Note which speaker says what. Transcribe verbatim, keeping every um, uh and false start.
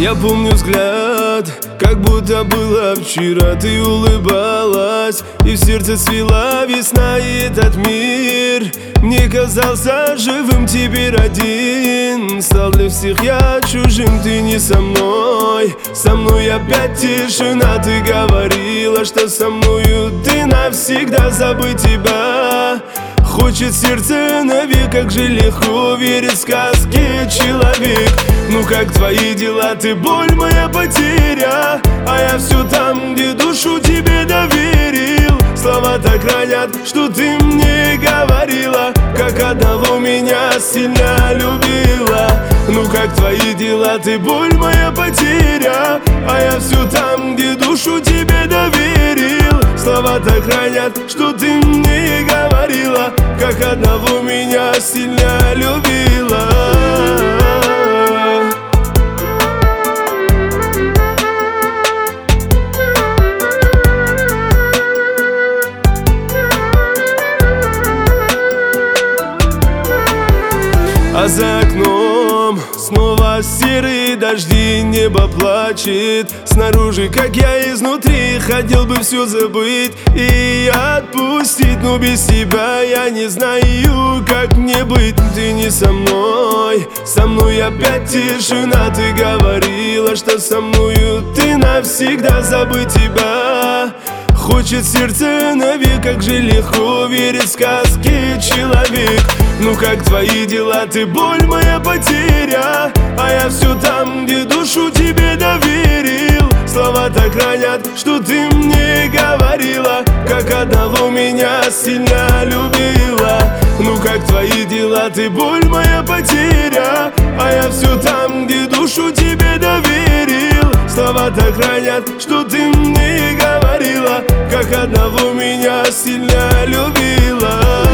Speaker 1: Я помню взгляд, как будто было вчера. Ты улыбалась, и в сердце цвела весна. И этот мир мне казался живым. Теперь один стал для всех я чужим. Ты не со мной, со мной опять тишина. Ты говорила, что со мною ты навсегда. Забыть тебя хочет сердце навек. Как же легко верить в сказки человек. Ну как твои дела, ты боль, моя потеря. А я все там, где душу тебе доверил. Слова так ранят, что ты мне говорила, как одного меня сильно любила. Ну как твои дела, ты боль, моя потеря. А я все там, где душу тебе доверил. Слова так ранят, что ты мне говорила, как одного меня сильно любила. А за окном снова серые дожди, небо плачет снаружи, как я изнутри. Хотел бы все забыть и отпустить, но без тебя я не знаю, как мне быть. Ты не со мной, со мной опять тишина. Ты говорила, что со мною ты навсегда. Забыть тебя хочет сердце навек. Как же легко верить в сказки человек. Ну как твои дела, ты боль, моя потеря. А я все там, где душу тебе доверил. Слова так ранят, что ты мне говорила, как одного меня сильно любила. Ну как твои дела, ты боль, моя потеря. А я все там, где душу тебе доверил. Слова так ранят, что ты мне говорила, как одного меня сильно любила.